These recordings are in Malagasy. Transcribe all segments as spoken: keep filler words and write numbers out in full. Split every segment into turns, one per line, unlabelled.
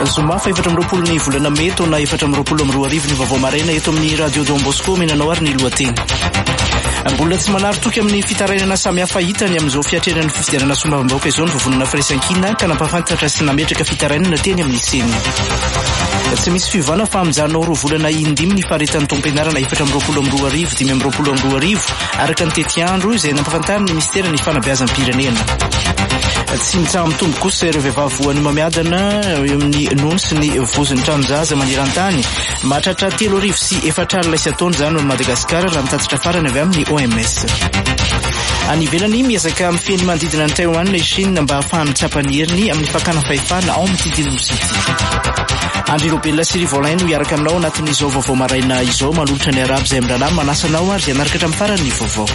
Zoma fa efatra amby roapolo ny volana May taona efatra amby roapolo amby roa arivo ny vaovao maraina eto amin'ny radio Don Bosco menanao ary ny lohateny. Mbola tsy manary toky amin'ny fitarainana samihafa hitany amin'izao fiatrenan'ny fifidianana sombavambahoaka izao ny vovonana firaisan-kina ka nampafantatra sy nametraka fitarainana teny amin'ny seny. Tsy misy fivana fa amin'izanao roa volana indimy ny faharetan'ny taom-pianarana efatra amby roapolo amby roa arivo dimy amby roapolo amby roa arivo araka ny tetiandro izay nampafantariny ministera ny fanabeazam-pirenena. Tsy mitsaha mitombo kosa ireo vehivavy voan'ny mamiadana amin'ny nono sy ny vozon'ny tranon-jaza maniran-tany. Mahatratra telo arivo sy efatra alina isan-taona izany ao Madagasikara raha mitatitra farany avy amin'ny O M S. Any ivelany miezaka amin'ny feny manodidina ny Taiwan ny Chine mba ahafahany tsapany heriny amin'ny fakana fahefana ao amin'ny Tidino City. Andry Robela sy Rivolay no iaraka aminao anatin'izao vaovao maraina izao manolotra ny arabo izay amin'nylala manasanao ary izay anaraka hatramin'ny farany vaovao.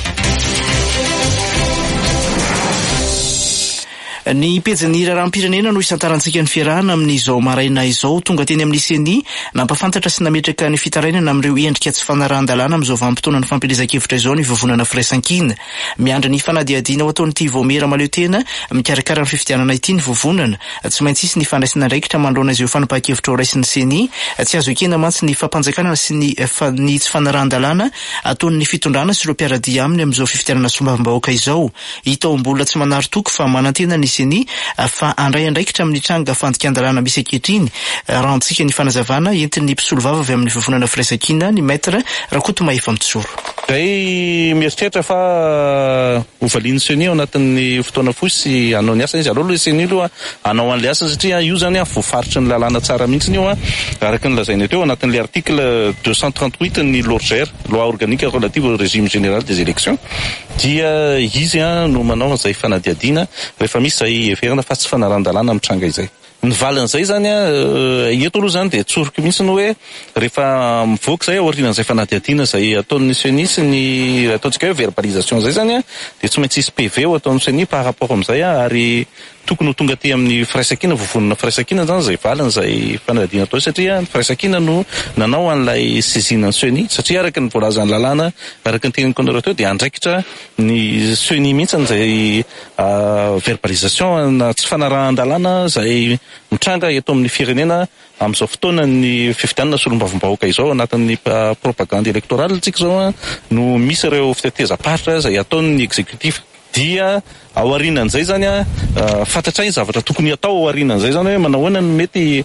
Ny pejin'ny raharaham-pirenena no isantarantsika ny fiarahana amin'izao maraina izao tonga teny amin'ny seny nampafantatra sy nametraka ny fitarainana amin'ireo endrika tsy fanarahan-dalàna amin'izao vanim-potoana ny fampielezan-kevitra izao ny vovonana firaisan-kina. Miandry ny fanadihadiana ao ataon'ity Vaomera maleo tena mikarakara ny fifidianana ity ny vovonana. Tsy maintsy isy ny fandraisana andraikitra mandroana azy eo fanapahan-kevitra ao raisin'ny seny. Tsy azo ekena mantsy ny fampanjakana sy ny, fa, ny tsy fanarahan-dalàna ataon'ny fitondrana sy ireo mpiaradia aminy amin'izao fifidianana sombavambahoaka izao. Hita ao mbola tsy manary toky fa manantena ny seny fa andray andraikitra amin'ny tranga fandikan-dalàna misy ankehitriny rahantsika ny fanazavana entin'ny mpisolo vava avy amin'ny vovonana firaisan-kina ny maître Rakoto Mahefa Mitsoro.
Zay mieritreritra fa hovalian'ny seny ao anatin'ny fotoana fosy anao ny asa izy aloha le seny aloha anao an'le asa satria io zany a voafaritry ny lalàna tsara mihitsy io a araka ny lazaina teo anatin'le article deux cent trente-huit ny Lorger, loi organique relative au régime général des élections, dia izy a no manao an'izay fanadihadiana rehefa misy zay heverina fa tsy fanaran-dalàna amin'ny tranga izay. Ny valan'izay zany a eto aloha zany de tsoroky mihitsy ny hoe rehefa mivoaka zay aorian'izay fanadihadiana zay ataon'ny seny sy ny ataontsika hoe verbalisation zay zany a de tsy maintsy isy P V o ataon'ny seny par rapport amin'izay a ary tokony ho tonga aty amin'ny firaisan-kina vovonana firaisan-kina zany zay valany zay fanadihadiana atao satria ny firaisan-kina no nanao an'ilay saisine-ny seny satria araka ny voalazan'ny lalàna araka ny teneniko anareo teo de andraikitra ny seny mihitsy zay verbalisation na tsy fanarahan-dalàna zay mitranga eto amin'ny firenena amin'izao fotoana ny fifidianana solom-bavambahoaka izao anatin'ny propagande électorale tsika zao a no misy ireo fitetezam-paritra zay ataon'ny exécutif dia ao aorianan'izay zany a uh, fantatra ny zavatra tokony atao ao aorianan'izay zany hoe manao ahoana no mety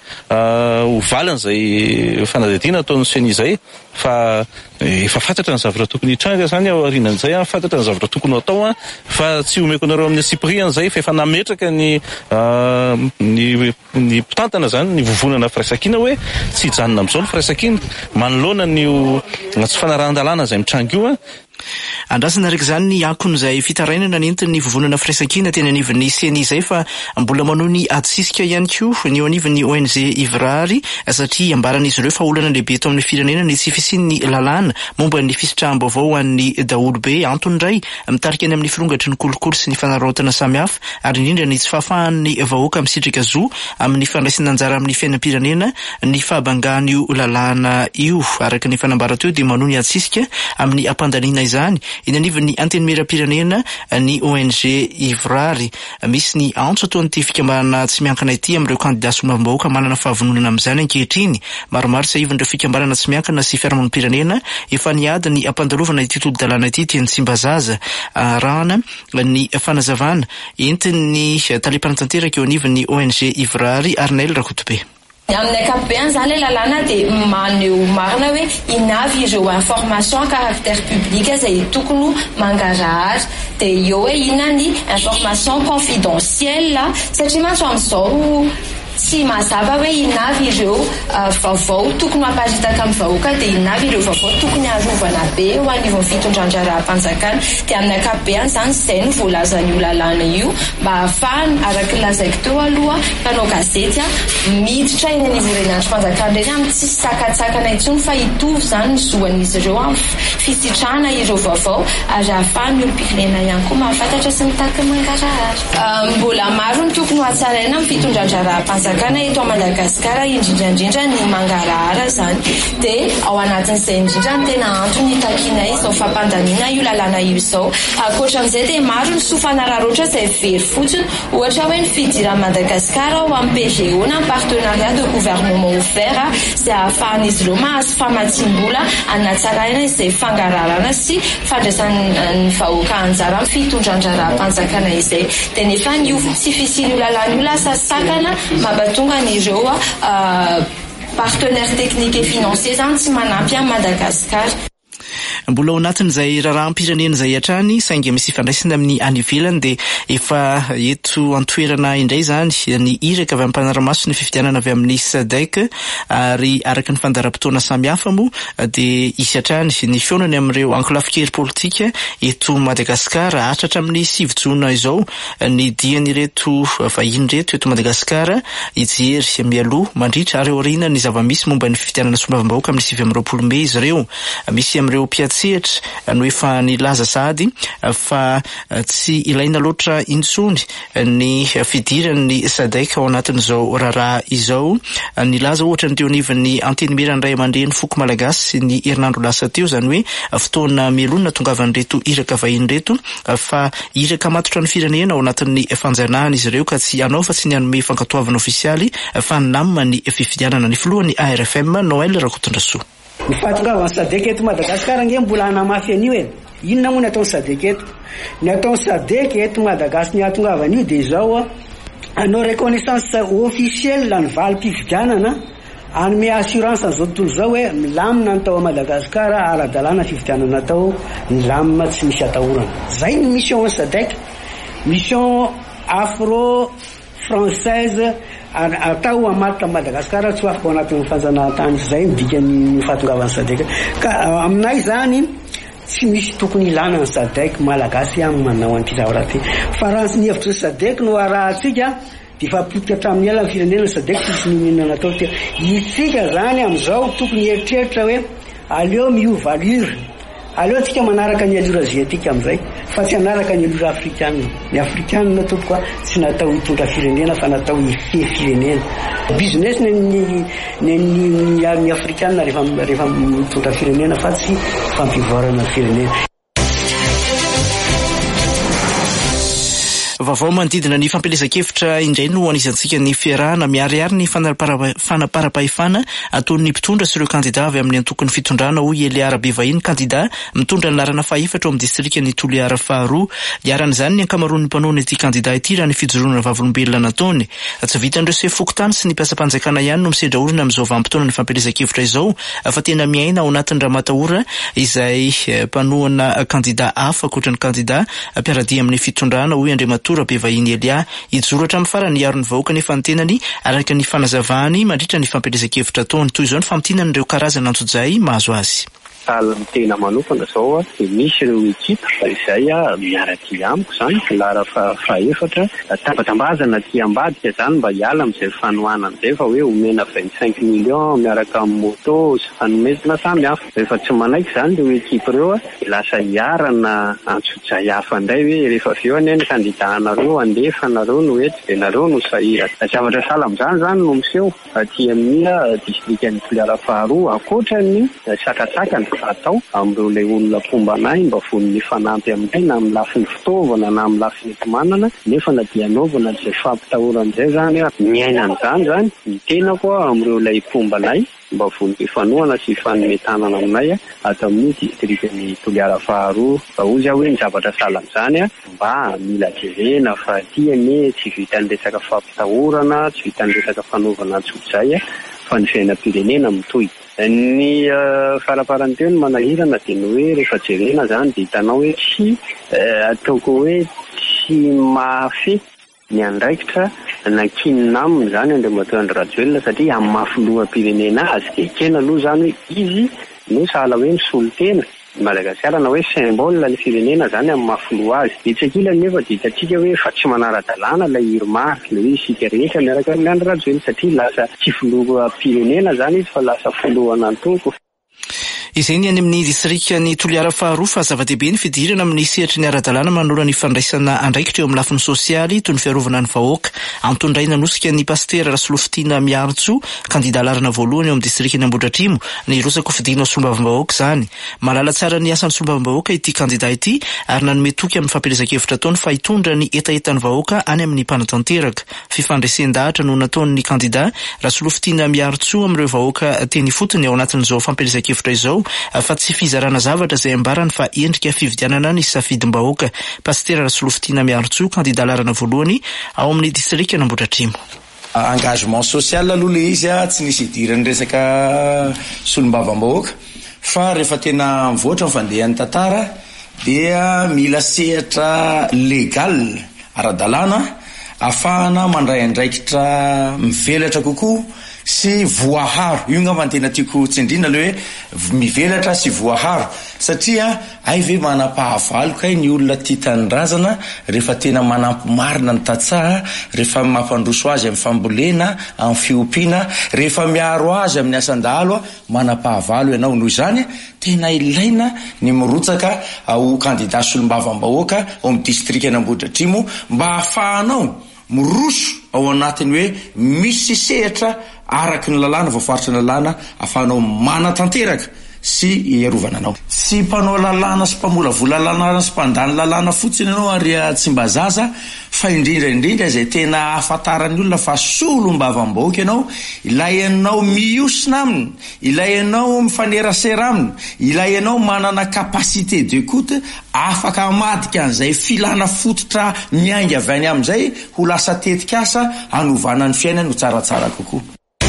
ho valan'izay fanadihadiana ataon'ny seny izay fa efa fantatra ny zavatra tokony hitranga zany ao aorianan'izay a fantatra ny zavatra tokony atao a fa tsy omeko anareo amin'ny Cyprien zay fa efa nametraka ny uh, ny ny mpitantana zany ny vovonana firaisan-kina hoe tsy hijanona amin'izao ny firaisan-kina manoloana ny tsy fanarahan-dalàna zay mitranga io a.
Andrasana araka zany ny ankon'izay fitarainana nentin'ny vovonana firaisan-kina teny anivon'ny seny izay fa mbola manao ny adisisika ihany koa ny eo anivon'ny O N G Ivrary satria ambaran'izy ireo fa olana lehibe eto amin'ny firenena ny tsy fisian'ny lalàna momba ny fisitrahanbaovao an'ny daholo be antony indray mitarika any amin'ny firongatry ny kolokolo sy ny fanarotana samihafa ary indrindra ny tsy fahafahan'ny vahoaka misitrika zo amin'ny fandraisana anjara amin'ny fiainam-pirenena ny fahabangan'io lalàna io araka ny fanambara teo de manao ny adisisika amin'ny ampandaniana izany iny anivon'ny antenimieram-pirenena ny O N G Ivrary. Misy ny antso ataon'ity fikambanana tsy miankina ity amin'ireo kandida sombavambahoaka manana fahavononana amin'izany ankehitriny. Maromaro sahivin'ireo fikambanana tsy miankina sy fiarahamonim-pirenena efa niady ny ampandalovana ity tolo-dalàna ity teny Tsimbazaza arahana ny fanazavana entin'ny talim-panatanteraka eo anivon'ny O N G Ivrary Arnel Rakotobe.
Amin'ny ankapobeny zany le lalàna dia maneho marina hoe inavy ireo information à caractère public izay tokony mangarahara dia eo hoe inona ny information confidentielle satria mantsy amin'izao tsy mazava hoe inavy ireo vaovao tokony mamparitaka amin'ny vahoaka dia inavy ireo vaovao tokony arovana be ho anivon'ny fitondran-jara-panjakana dia amin'ny ankapobeny zany izay no voalazan'io lalàna io mba ahafahany araka ny lazaiko teo aloha mpanao gazety a miditra eny anivon'ireny fanjakana ireny amin'ny tsisy sakatsakana intsony fa hitovy zany ny zoan'izy ireo amin'ny fisitrahana ireo vaovao ary ahafahany olo-pirenena ihany koa mahafantatra sy mitaka mangarahara. Mbola maro ny tokony ho hatsaraina amin'ny fitondran-jara-panjakana ara-panjakana eto Madagasikara, indrindrandrindra ny mangarahara zany. Dia ao anatin'izay indrindra ny tena antony itakiana izao fampandaniana io lalàna io izao. Ankoatran'izay dia maro ny sofanararotra izay very fotsiny, ohatra hoe ny fidiran'i Madagasikara ao amin'ny P G O na partenariat de gouvernement ouvert izay ahafahan'izy ireo mahazo famatsiam-bola anatsaraina izay fangararana sy fandraisan'ny vahoaka anjara amin'ny fitondran-dra ara-panjakana izay. Dia nefa ny tsy fisian'io lalàna io lasa sakana mampatonga an'ireo partenaires techniques et financiers zany tsy manampy amin'ny Madagasikara.
Mbola ao anatin'izay raharaham-pirenena izay hatrany saingy misy ifandraisana amin'ny any ivelany dia efa eto antoerana indray zany ny iraka avy amin'ny mpanaramaso ny fifidianana avy amin'ny S A D C ary araka ny fandaharam-potoana samihafa moa dia isy hatrany ny fionany amin'ireo ankolafikery politika eto Madagasikara hatratra amin'ny sivy jona izao ny dian'ireto vahiny reto eto Madagasikara ijery mialoha mandritra ary aoriana ny zava-misy momba ny fifidianana somavim-bahoaka amin'ny sivy amby roapolo Mey izy ireo. Misy amin'ireo piatsehatra no efa nilaza sady fa tsy ilaina loatra intsony ny fidiran'ny S A D C ao anatin'izao raharaha izao. Nilaza ohatra ny teo anivon'ny antenimiran'ny ray aman-dreny foko malagasy ny herinandro lasa teo zany hoe fotoana mielonina tongavan'ireto iraka vahiny reto fa iraka matotra ny firenena ao anatin'ny fanjanahana izy ireo ka tsy anao fa tsy ny anome fankatoavana ofisialy fa namma ny fifidianana. Ny filohan'ny A R F M Noël Rakotondrasoa.
Ny fahatongavan'ny S A D C eto Madagasikara nge mbola hanamafy an'io e. Inona moa ny ataon'ny S A D C eto? Ny ataon'ny S A D C eto Madagasikara ny hahatongavan'io dia izao anao reconnaissance officielle ny valim-pifidianana, anome assurance an'izao tontolo izao hoe milamina ny tao a Madagasikara ara-dalàna fifidianana tao, milamina tsy misy atahorana. Zay ny mission S A D C, mission afro-française atao amalika Madagasikara tsy afaka ao anatin'ny fanjanahantany. Zay midika ny fahatongavan'ny S A D C. Ka aminay zany tsy misy tokony ilana ny S A D C malagasy amin'ny manao an'ity zavatra ty. Fa raha ny hevitry S A D C no arahantsika dia efa potika hatramin'ny ela ny firenena S A D C tsy mihinana atao ty. Isika zany amin'izao tokony eritreritra hoe aleo miova allure, aleo tsika manaraka ny allure asiatique amin'izay fa tsy hanaraka ny allure afrikanina. Ny afrikanina tompoko tsy natao hitondra firenena fa natao hife firenena. Business ny ny ny afrikanina rehefa rehefa mitondra firenena fa tsy fampivoarana firenena.
Vaovao manodidina ny fampelezan-kevitra indray no anisantsika ny fiarahana miariary ny fanapara-pahefana ataon'ny mpitondra sy ireo kandida avy amin'ny antokon'ny fitondrana hoy Eliara be vahiny kandida mitondra ny larana fahaefatra ao amin'ny distrikany Toliara faharoa. Iaran'izany ny ankamaroan'ny mpanao ity kandida ity raha ny fijoroana vavolombelona nataony. Tsy vitan'ireo sefokotany sy ny mpiasam-panjakana ihany no misendra orina amin'izao vanim-potoana ny fampelezan-kevitra izao fa tena miaina ao anatin'ny Ramatahora izay mpanohana kandida hafa ankoatran'ny kandida mpiaradia amin'ny fitondrana hoy Andriamatora be vahiny Elia ijoratra amin'ny farany iaro ny vahoaka nefa ny tenany araka ny fanazavahany mandritra ny fampelezan-kevitra ataony. Toy izao ny famotinana ireo karazana antsojay mahazo azy.
Sahala ny tena manokana zao dia misy ireo ekipa izay miaraky amiko zany lara fahaefatra tambatambazana ty ambadika zany mba hiala amin'izay fanohanana izay fa hoe omena vingt-cinq millions miaraka amin'ny moto sy fanomezana samy hafa. Rehefa tsy manaiky zany ireo ekipa ireo lasa hiarana antsojay hafa indray hoe rehefa avy eo anie ny kandidaanareo andefa nareo no eto dia nareo no sahira. Zavatra sahala amin'izany zany no miseho aty amin'ny distrikany Toliara faharoa ankoatran'ny sakatsakana atao amin'ireo ilay olona pombanay mba von'ny fanampy amin'izay na amin'ny lafin'ny fitaovana na amin'ny lafin'ny etomanana nefa na dia anaovana izay fampitahoran'izay zany miaina an'izany zany ny tenako amin'ireo ilay pombanay mba von'ny fanohana sy fanometanana aminay ato amin'ny distrikany Toliara faharoa. Ozy aho hoe ny zavatra sahala amin'izany mba mila jerena fa aty anie tsy vitan'ny resaka fampitahorana, tsy vitan'ny resaka fanaovana antsojay fa ny fiainam-pirenena mitohy. Ny faraparany teo ny manahirana dia ny hoe rehefa jerena zany dia hitanao hoe tsy ataoko hoe tsy mafy ny andraikitra nankinina aminy zany Andriamatora Andry Rajoelina satria amin'ny mafiloham-pirenena azy dia kena aloha zany hoe izy no sahala hoe misolo tena Madagasikara na hoe symbole ny firenena zany amin'ny mafiloha azy. Dia tsy akila nefa dia hitantsika hoe fa tsy manara-dalàna ilay Irma ilay isika rehetra miaraka amin'ny Andry Rajoelina satria lasa tsy filoha-pirenena zany izy fa lasa filoha an'antoko.
Izay ny any amin'ny distrika ny Toliara faharoa fa zava-dehibe ny fidirana amin'ny sehatry ny ara-dalàna manora ny fandraisana andraikitra eo amin'ny lafiny sosialy toy ny fiarovana ny vahoaka. Antondray nanosika ny pastera Rasolofitiana Miartso, kandida larana voalohany eo amin'ny distrika ny Ambohidratrimo, ny rosako fidina solombavam-bahoaka zany. Malala tsara ny asan'ny solombavam-bahoaka ity kandida ity ary nanome toky amin'ny fampielezan-kevitra taony fa hitondra ny etaetan'ny vahoaka any amin'ny mpanatanteraka. Fifandraisan-dahatra no nataon'ny kandida Rasolofitiana Miartso amin'ireo vahoaka teny fotony ao anatin'izao fampielezan-kevitra izao, fa tsy fizarana zavatra izay ambarany fa endrika fividianana ny safidim-bahoaka. Pastera Rasolofitiana Miartso, kandida larana voalohany ao amin'ny distrika n'Ambohidratrimo.
Engagement social aloha le izy a tsy nisy idirany resaka solombavam-bahoaka fa rehefa tena mivoatra mifandehan'ny tantara dia mila sehatra legal ara-dalàna ahafahana mandray andraikitra mivelatra kokoa sy voaharo. Io ngamba tena tiako tsindrina le hoe mivelatra sy voaharo satria ay ve manam-pahavalo kay ny olona tia tanindrazana rehefa tena manampimarina ny tantsaha, rehefa mampandroso azy amin'ny fambolena, amin'ny fiompiana, rehefa miaro azy amin'ny asan-dahalo manam-pahavalo ianao. Noho izany tena ilaina ny mirotsaka ao kandida solombavam-bahoaka ao amin'ny distrika n'Ambohidratrimo mba ahafahanao miroso ao anatiny hoe misy sehatra araky ny lalàna, voafaritra ny lalàna, ahafahanao manatanteraka sy iarovana anao. Tsy mpanao lalàna sy mpamolavola lalàna sy mpandany lalàna fotsiny ianao ary tsy mba zaza, fa indrindra indrindra izay tena ahafantaran'ny olona fa solombavam-bahoaka ianao, ilay ianao miosina aminy, ilay ianao mifanerasera aminy, ilay ianao manana capacité d'écoute, afaka amadika an'izay filana fototra miainga avy any amin'izay ho lasa tetikasa hanovana ny fiainany ho tsaratsara kokoa.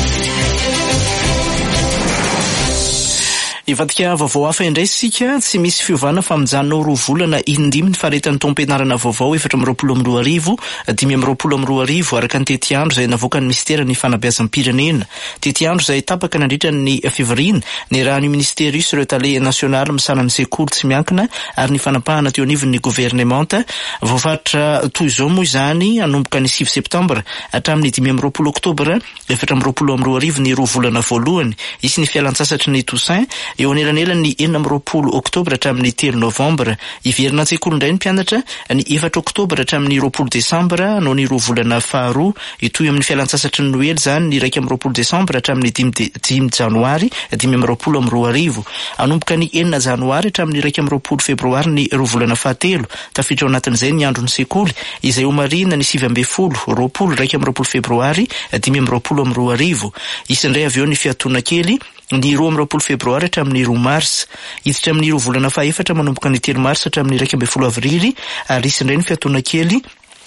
Ivatika vaovao hafa indray sika, tsy misy fiovana famonjanao roa volana indimy ny faretan'ny taom-pianarana vaovao efatra amby roapolo amby roa arivo, dimy amby roapolo amby roa arivo araka ny tety andro izay navoaka ny ministera ny fanabeazam-pirenena. Tety andro izay tapaka nandritra ny fivirina ny rahan'ny ministera sy ireo tale nasionaly misana ny sekoly tsy miankina ary ny fanapahana teo anivon'ny gouvernemanta. Voafaritra toy izao moa izany anomboka ny sivy septambra hatramin'ny dimy amby roapolo oktobra efatra amby roapolo amby roa arivo ny roa volana voalohany. Isy ny fialan-tsasatry ny Toussaint eo anelanelany ny enina amby roapolo oktobra hatramin'ny telo novambra. Iverina an-tsekoly indray ny mpianatra ny efatra oktobra hatramin'ny roapolo desambra no ny roa volana faharoa. Itoy amin'ny fialan-tsasatry ny Noely zany ny raika amby roapolo desambra hatramin'ny dimy janoary dimy amby roapolo amby roa arivo. Anomboka ny enina janoary hatramin'ny raika amby roapolo febroary ny roa volana fahatelo. Tafiditra ao anatin'izay ny andron'ny sekoly izay omarina ny sivy amby folo roapolo raika amby roapolo febroary dimy amby roapolo amby roa arivo. Isindray avy eo ny fiatoana kely ny roa amby roapolo febroary hatramin'ny roa mars. Hiditra amin'ny roa volana fahaefatra manomboka ny telo mars hatramin'ny raika amby folo avrily ary isindray ny fiatoana kely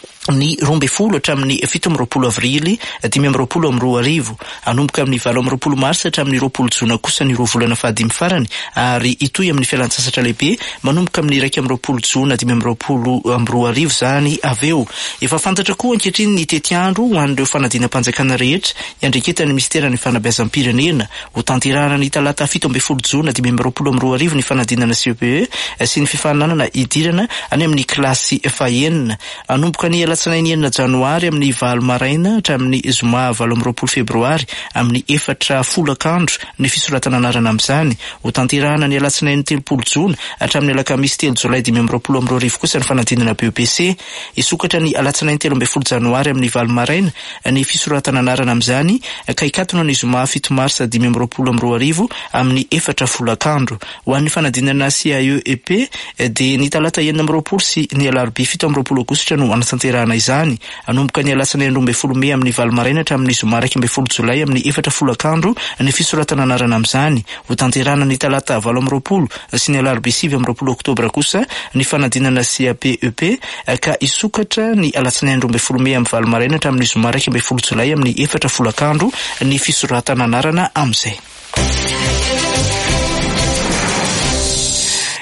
ny roa amby folo hatramin'ny fito amby roapolo avrily dimy amby roapolo amby roa arivo. Anomboka amin'ny valo amby roapolo mars hatramin'ny roapolo jona kosa ny roa volana fahadimy farany ary itoy amin'ny fialan-tsasatra lehibe manomboka amin'ny raika amby roapolo jona dimy amby roapolo amby roa arivo zany aveo. Efa fantatra koa ankehitriny ny tety andro ho an'ireo fanadinam-panjakana rehetra iandreketan'ny ministera ny fanabeazam-pirenena ho tanterahana ny talata fito amby folo jona dimy amby roapolo amby roa arivo ny fanadinana C P E sy ny fifaninanana idirana any amin'ny kilasy fahenina. Anomboka ny alatsinainy enina janoary amin'ny valo maraina hatramin'ny zoma valo amby roapolo febroary amin'ny efatra folakandro ny fisoratana anarana amin'izany. Ho tanterahana ny alatsinainy telopolo jona hatramin'ny alakamisy telo jolay dimy amby roapolo amby roa arivo kosa ny fanadinana B E P C. Isokatra ny alatsinainy telo amby folo janoary amin'ny valo maraina ny fisoratana anarana amin'izany ka hikatona ny zoma fito mars dimy amby roapolo amby roa arivo amin'ny efatra folakandro. Ho an'ny fanadinana C A E E P dia ny talata enina amby roapolo sy ny alarobia fito amby roapolo aogositra no anatanterahana izany. Anomboka ny alatsinainy roa amby folo may amin'ny valo maraina hatramin'ny zoma raika amby folo jolay amin'ny efatra folakandro ny fisoratana anarana amin'izany. Ho tanterahana ny talata valo amby roapolo sy ny alarobia sivy amby roapolo oktobra kosa ny fanadinana C A P E P ka isokatra ny alatsinainy roa amby folo may amin'ny valo maraina hatramin'ny zoma raika amby folo jolay amin'ny efatra folakandro ny fisoratana anarana amin'izay.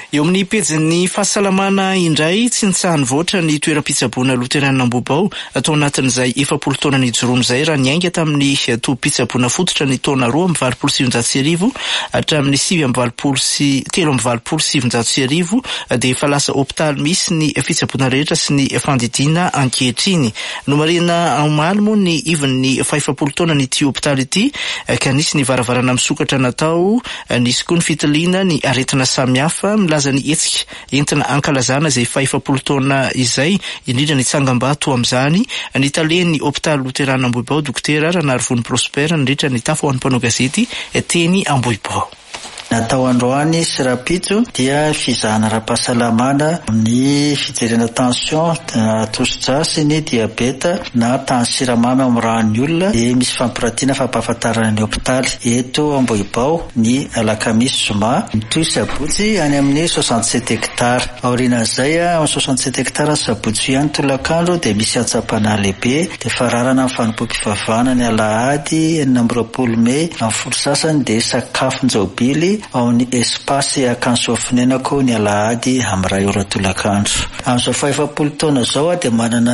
Eo amin'ny pejin'ny fahasalamana indray tsy nitsahany voatra ny toeram-pitsaboana loterana Ambobao atao anatin'izay efapolo taona nijoroany izay raha niainga tamin'ny toam-pitsaboana fototra ny taona roa amby valopolo sivinjato sy arivo hatramin'ny sivy amby valopolo sy telo amby valopolo sivinjato sy arivo dia efa lasa hopitaly misy ny fitsaboana rehetra sy ny fandidiana ankehitriny. Nomarina omaly moa ny ivon'ny fahaefapolo taona n'ity hopitaly ity ka nisy ny varavarana misokatra natao, nisy koa ny fitiliana ny aretina samihafa milaza ny hetsika entina ankalazana izay fahaefapolo taona izay indrindra ny tsangam-bato amin'izany. Ny talen'ny hopitaly loterana Ambohibao dokotera Ranarivony Prospera nandritra ny tafa ho an'ny mpanao gazety teny Ambohibao.
Natao androany sy rapitso dia fizahana ara-pahasalamana ny fijerena tension, tosidra sy ny diabeta na tansiramamy amin'ny ran'ny olona dia misy fampiratiana fampahafantarana ny hopitaly eto Ambohibao ny alakamisy zoma ny sabotsy any amin'ny soixante-sept hectares. Aorian'izay amin'ny soixante-sept hectares sabotsy ihany tolakandro dia misy atsapana lehibe dia fararana amin'ny fanompoam-pivavahana ny alahady enina amby roapolo Mey amin'ny folo sasany dia sakafon-jaobily ao ny espasy akanso afinenako ny alahady amin'ny ray ora tolakandro. Amin'izao fahaefapolo taona izao dia manana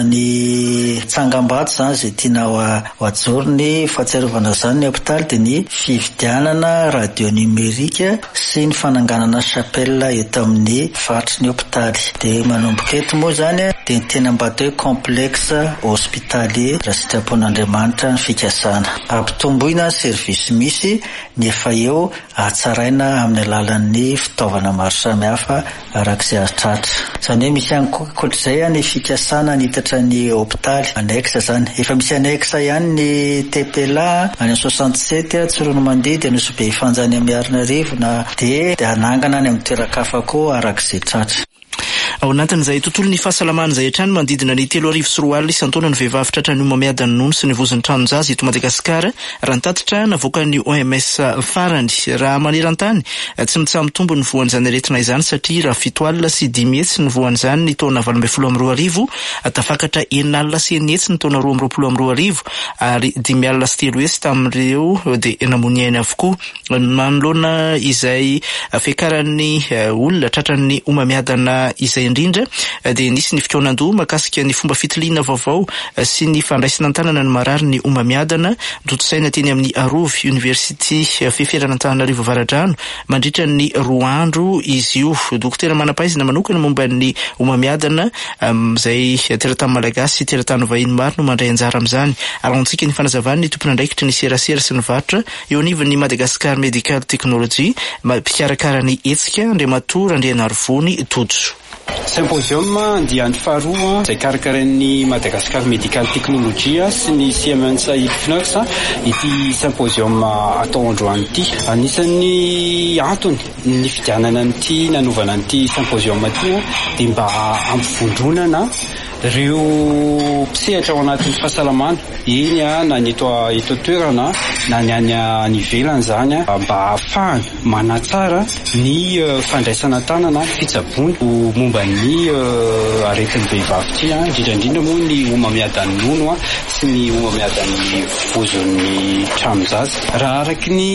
ny tsangam-bato izany izay tiana ho ajoro ny fahatsiarovana izany ny hopitaly dia ny fividianana radio numerika sy ny fananganana chapelle eto amin'ny faritry ny hopitaly. Dia manomboka eto moa izany dia ny tena mba atao hoe complexe hospitalier raha sitrapon'Andriamanitra ny fikasana. Ampitomboina ny servisy misy ny efa eo atsaraina amin'ny alalan'ny fitaovana maro samihafa arak'izay atratra. Izany hoe misy ihany koa koatr'izay ny fikasana ny hitatra ny hopitaly annexe zany. Efa misy annexe ihany ny T P L A any soixante-sept Tsorono Mandidy dia nosy be fanjany amin'ny Arinarivo na dia anangana any amin'ny toeran-kafa koa arak'izay tratra.
Ao anatin'izay tontolo ny fahasalamana izay hatrany manodidina ny telo arivo sy roa alina isan-taona ny vehivavy tratran'ny homamiadany nono sy ny vozon'ny tranon-jaza eto Madagasikara raha nitatitra navoaka ny O M S farany. Raha maneran-tany tsy mitsaha-mitombo ny voan'izany aretina izany satria raha fito alina sy dimy hetsy ny voan'izany ny taona valo ambin'ny folo amby roa arivo tafakatra enina alina sy enina hetsy ny taona roa amby roapolo amby roa arivo ary dimy alina sy telo hetsy tamin'ireo dia namony aina avokoa. Manoloana izay fiakaran'ny olona tratran'ny homamiadana izay indrindra dia nisy ny fikaonan-doha makasika ny fomba fitiliana vaovao sy ny fandraisana an-tanana ny marary ny homamiadana notontosaina teny amin'ny Arovy University Fiferan'Antananarivo Avaradrano mandritra ny roa andro izy io. Dokotera manam-pahaizana manokana momba ny homamiadana izay teratany malagasy sy teratany vahiny maro no mandray anjara amin'izany. Araontsika ny fanazavany ny tompon'andraikitra ny serasera sy ny varotra eo anivon'ny Madagascar Medical Technology mpikarakara ny hetsika Andriamator Andrianarivony Tojo.
Symposium dia andro faharoa izay karakarain'ny Madagascar Medical Technology sy ny C M N S I F N O X ity symposium atao androany ity. Anisan'ny antony ny fidianana an'ity nanovana an'ity symposium ity dia mba ampifondronana ireo mpisehatra ao anatin'ny fahasalamana eny na ny eto eto toerana na ny any any ivelany izany mba ahafahana manatsara ny fandraisana tanana fitsaboana momba ny aretin'ny vehivavy ity indrindrandrindra moa ny homamiadan'ny nono sy ny homamiadan'ny vozon'ny tranon-jaza. Raha araky ny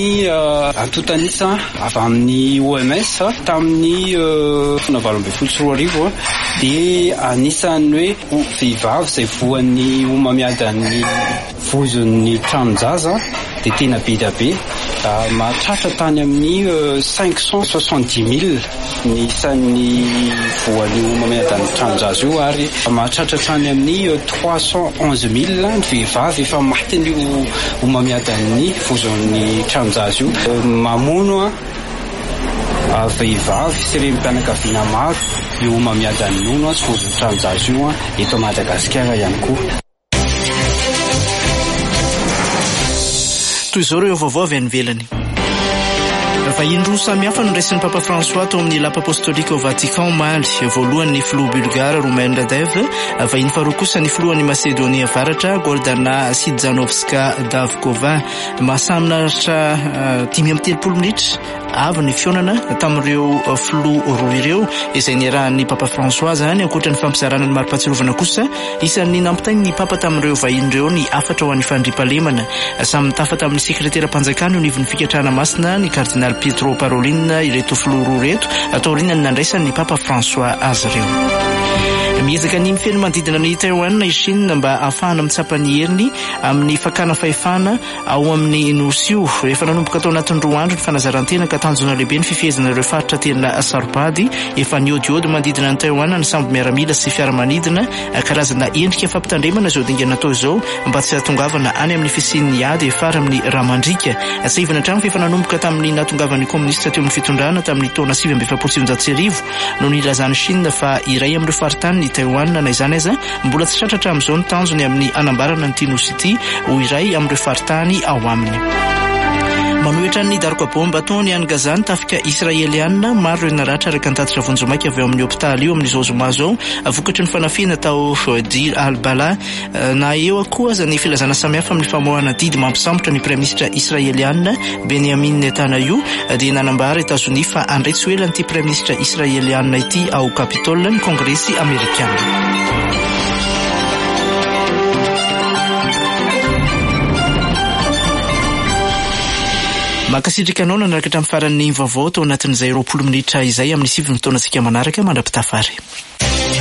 antotanisa avy amin'ny O M S tamin'ny taona valo ambin'ny folo sy roa arivo dia anisan'ny hoe vehivavy izay voan'ny homamiadan'ny vozon'ny tranon-jaza dia tena be dia be mahatratra tany amin'ny cinq cent soixante-dix mille ny isan'ny voan'ny homamiadan'ny tranon-jaza io ary mahatratra tany amin'ny trois cent onze mille ny vehivavy efa maty ny homamiadan'ny vozon'ny tranon-jaza io. Mamono a vehivavy sy renim-pianakaviana maro io homamiadan'ny nono sy vozon'ny tranon-jaza io eto Madagasikara ihany koa.
Toy izao ireo vaovao avy any ivelany. Vahiny roa samihafa no raisin'ny Papa François tao amin'ny lapa apostolika ao Vatican omaly. Voalohany ny filoha bulgara Romain Radev, vahiny faharoa kosa ny filohan'ny Macedonia avaratra Goldana Sidzanovska Davkova. Mahasaminaritra dimy amby telopolo minitra avy ny fionana tamin'ireo filoha roa ireo izay niarahan'ny Papa François zany ankoatra ny fampizarana ny mari-pahatsirovana kosa isan'ny nampitainy ny Papa tamin'ireo vahin'ireo ny afatra ho an'ny fandriampahalemana. Samy tafa tamin'ny sekretera mpanjakana io nivon'ny fikatrana masina ny kardinal Petro-Paroline ireto filoro reto atao rinany nandraisan'ny Papa François azy ireo. Miezaka ny mifeny manodidina ny Taïwan i Chine mba ahafahana mitsapa ny heriny amin'ny fakana fahefana ao amin'ny nosy io. Efa nanomboka tao anatin'ny roa andro ny fanazarantena ka tanjona lehibe ny fifehezana ireo faritra tena sarobady efa niodiody manodidina ny Taïwan ny sambo miaramila sy fiaramanidina karazana endrika fampitandremana izao dingana natao izao mba tsy hatongavana any amin'ny fisian'ny ady efara amin'ny ramandrika. Saivana trano efa nanomboka tamin'ny natongavan'ny komunista teo amin'ny fitondrana tamin'ny taona sivy amby efapolo sy sivinjato sy arivo no nilazan'ny Chine fa iray amin'ireo faritany Taïwan na izany aiza mbola tsy tratratra amin'izao ny tanjony amin'ny anambarana ny nosy ity ho iray amin'ireo faritany ao aminy. Manohitra ny daroka bomba ataony any Gaza ny tafika Israeliana maro ireo naratra araka ny tatitra vonjomaika avy ao amin'ny hopitaly io amin'ny Zozomaz ao vokatry ny fanafina tao Dir al-Bala na eo koa aza ny filazana samihafa amin'ny famoahana didy mampisambotra ny Praiministra Israeliana Benjamin Netanyahu dia nanambara Etazonia fa andraitsy ela n'ity Praiministra Israeliana ity ao Capitole ny Kongresy Amerikana. Makasitrika anao narakatra amin'ny faran'ny vaovao tao anatin'izay roapolo minitra izay amin'ny sivy taona antsika manaraka mandrapitafary.